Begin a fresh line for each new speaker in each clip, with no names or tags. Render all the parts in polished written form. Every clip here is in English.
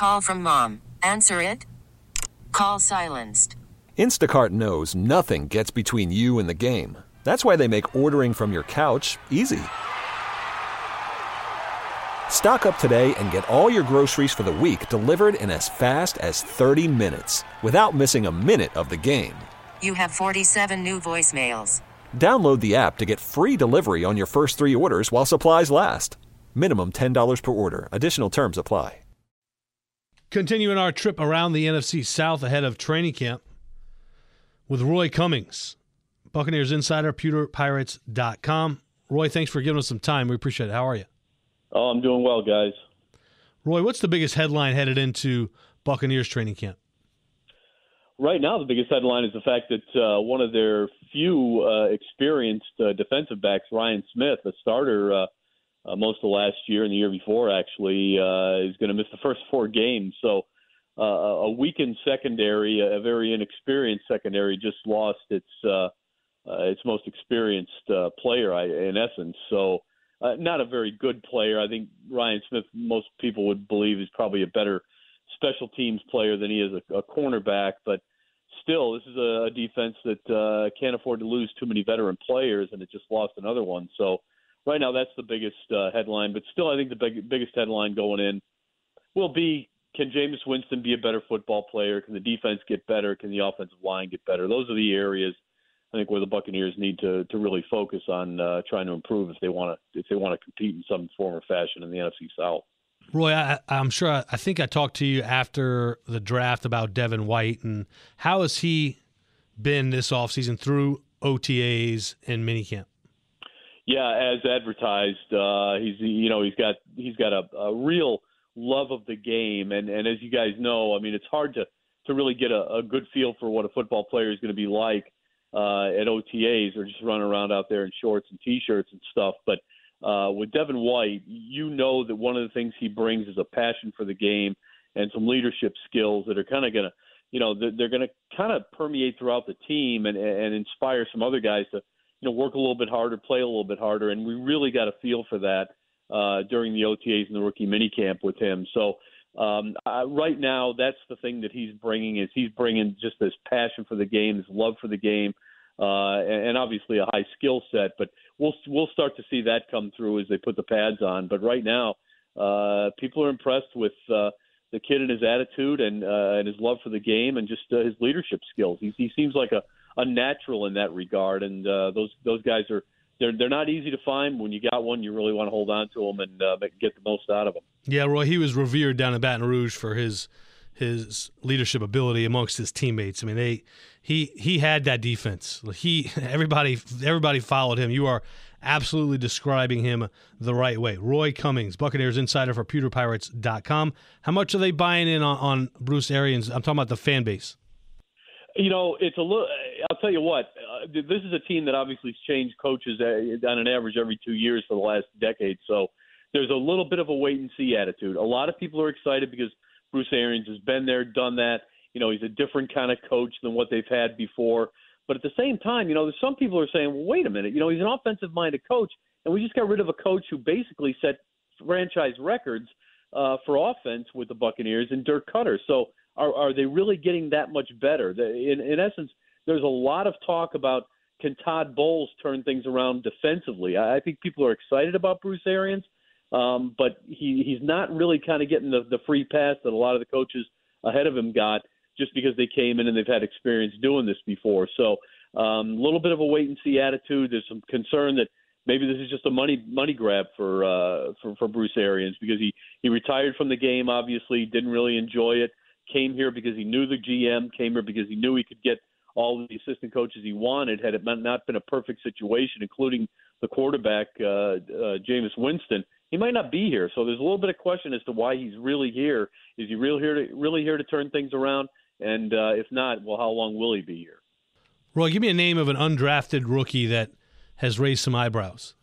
Call from mom. Answer it. Call silenced.
Instacart knows nothing gets between you and the game. That's why they make ordering from your couch easy. Stock up today and get all your groceries for the week delivered in as fast as 30 minutes without missing a minute of the game.
You have 47 new voicemails.
Download the app to get free delivery on your first 3 orders while supplies last. Minimum $10 per order. Additional terms apply.
Continuing our trip around the NFC South ahead of training camp with Roy Cummings, Buccaneers Insider, PewterPirates.com. Roy, thanks for giving us some time. We appreciate it. How are you?
Oh, I'm doing well, guys.
Roy, what's the biggest headline headed into Buccaneers training camp?
Right now, the biggest headline is the fact that one of their few experienced defensive backs, Ryan Smith, a starter most of last year and the year before, actually, is going to miss the first 4 games. So a weakened secondary, a very inexperienced secondary, just lost its most experienced player, in essence. So not a very good player. I think Ryan Smith, most people would believe, is probably a better special teams player than he is a cornerback. But still, this is a defense that can't afford to lose too many veteran players, and it just lost another one. So right now, that's the biggest headline. But still, I think the biggest headline going in will be, can Jameis Winston be a better football player? Can the defense get better? Can the offensive line get better? Those are the areas I think where the Buccaneers need to really focus on trying to improve if they want to compete in some form or fashion in the NFC South.
Roy, I'm sure I think I talked to you after the draft about Devin White, and how has he been this offseason through OTAs and minicamp?
Yeah, as advertised, he's got a real love of the game, and as you guys know, I mean, it's hard to really get a good feel for what a football player is going to be like at OTAs or just running around out there in shorts and T-shirts and stuff. But with Devin White, you know that one of the things he brings is a passion for the game and some leadership skills that are kind of going to, they're going to kind of permeate throughout the team and inspire some other guys to, work a little bit harder, play a little bit harder. And we really got a feel for that during the OTAs and the rookie minicamp with him. So right now, that's the thing that he's bringing just this passion for the game, this love for the game, and obviously a high skill set. But we'll start to see that come through as they put the pads on. But right now, people are impressed with the kid and his attitude and his love for the game and just his leadership skills. He seems like a natural in that regard, and those guys are. They're not easy to find. When you got one, you really want to hold on to them and get the most out of them.
Yeah, Roy, he was revered down in Baton Rouge for his leadership ability amongst his teammates. I mean, he had that defense. Everybody followed him. You are absolutely describing him the right way. Roy Cummings, Buccaneers Insider for PewterPirates.com. How much are they buying in on Bruce Arians? I'm talking about the fan base.
It's a little. I'll tell you what. This is a team that obviously has changed coaches on an average every 2 years for the last decade. So there's a little bit of a wait and see attitude. A lot of people are excited because Bruce Arians has been there, done that. He's a different kind of coach than what they've had before. But at the same time, there's some people who are saying, well, wait a minute. He's an offensive-minded coach, and we just got rid of a coach who basically set franchise records for offense with the Buccaneers and Dirk Cutter. So are they really getting that much better? In essence, there's a lot of talk about, can Todd Bowles turn things around defensively? I think people are excited about Bruce Arians, but he's not really kind of getting the free pass that a lot of the coaches ahead of him got just because they came in and they've had experience doing this before. So a little bit of a wait-and-see attitude. There's some concern that maybe this is just a money grab for Bruce Arians because he retired from the game, obviously, didn't really enjoy it, came here because he knew the GM, came here because he knew he could get all the assistant coaches he wanted, had it not been a perfect situation, including the quarterback, Jameis Winston. He might not be here. So there's a little bit of question as to why he's really here. Is he really here to turn things around? And if not, well, how long will he be here?
Roy, give me a name of an undrafted rookie that has raised some eyebrows.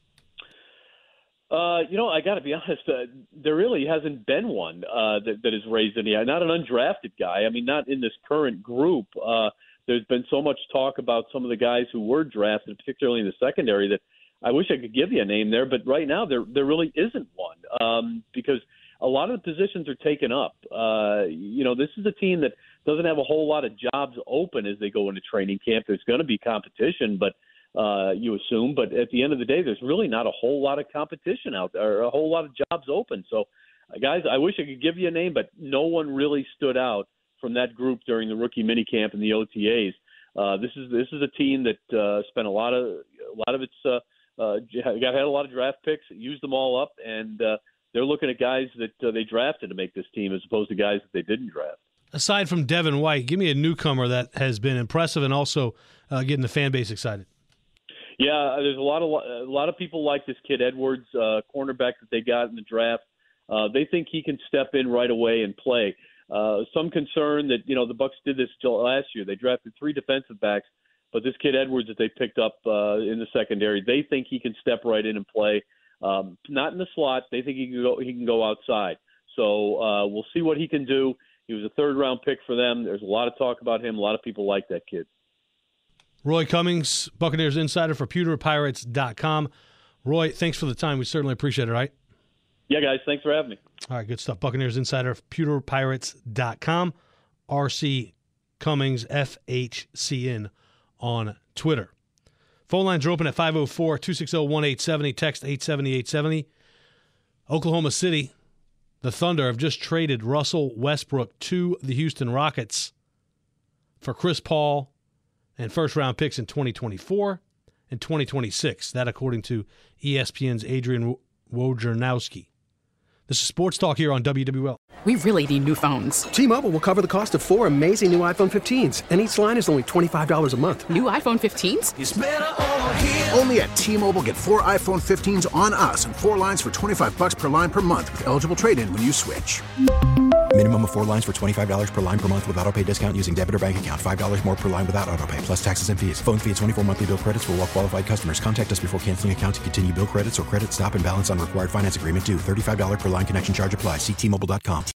I got to be honest. There really hasn't been one that has raised any. Not an undrafted guy. I mean, not in this current group. There's been so much talk about some of the guys who were drafted, particularly in the secondary, that I wish I could give you a name there. But right now, there really isn't one because a lot of the positions are taken up. This is a team that doesn't have a whole lot of jobs open as they go into training camp. There's going to be competition, but you assume. But at the end of the day, there's really not a whole lot of competition out there, or a whole lot of jobs open. So, guys, I wish I could give you a name, but no one really stood out from that group during the rookie minicamp and the OTAs. This is a team that spent a lot of its had a lot of draft picks, used them all up, and they're looking at guys that they drafted to make this team as opposed to guys that they didn't draft.
Aside from Devin White, give me a newcomer that has been impressive and also getting the fan base excited.
Yeah, there's a lot of people like this kid Edwards, cornerback that they got in the draft. They think he can step in right away and play. Some concern that the Bucs did this last year. They drafted 3 defensive backs, but this kid Edwards that they picked up in the secondary, they think he can step right in and play. Not in the slot. They think he can go outside. So we'll see what he can do. He was a 3rd-round pick for them. There's a lot of talk about him. A lot of people like that kid.
Roy Cummings, Buccaneers insider for PewterPirates.com. Roy, thanks for the time. We certainly appreciate it, all right?
Yeah, guys, thanks for having me.
All right, good stuff. Buccaneers insider for PewterPirates.com. RC Cummings, FHCN on Twitter. Phone lines are open at 504-260-1870. Text 870-870. Oklahoma City, the Thunder have just traded Russell Westbrook to the Houston Rockets for Chris Paul and first-round picks in 2024 and 2026. That according to ESPN's Adrian Wojnarowski. This is Sports Talk here on WWL.
We really need new phones.
T-Mobile will cover the cost of 4 amazing new iPhone 15s, and each line is only $25 a month.
New iPhone 15s?
It's better over here. Only at T-Mobile, get 4 iPhone 15s on us and 4 lines for $25 per line per month with eligible trade-in when you switch.
Minimum of 4 lines for $25 per line per month with autopay discount using debit or bank account. $5 more per line without autopay, plus taxes and fees. Phone fee at 24 monthly bill credits for well-qualified customers. Contact us before canceling account to continue bill credits or credit stop and balance on required finance agreement due. $35 per line connection charge applies. See T-Mobile.com.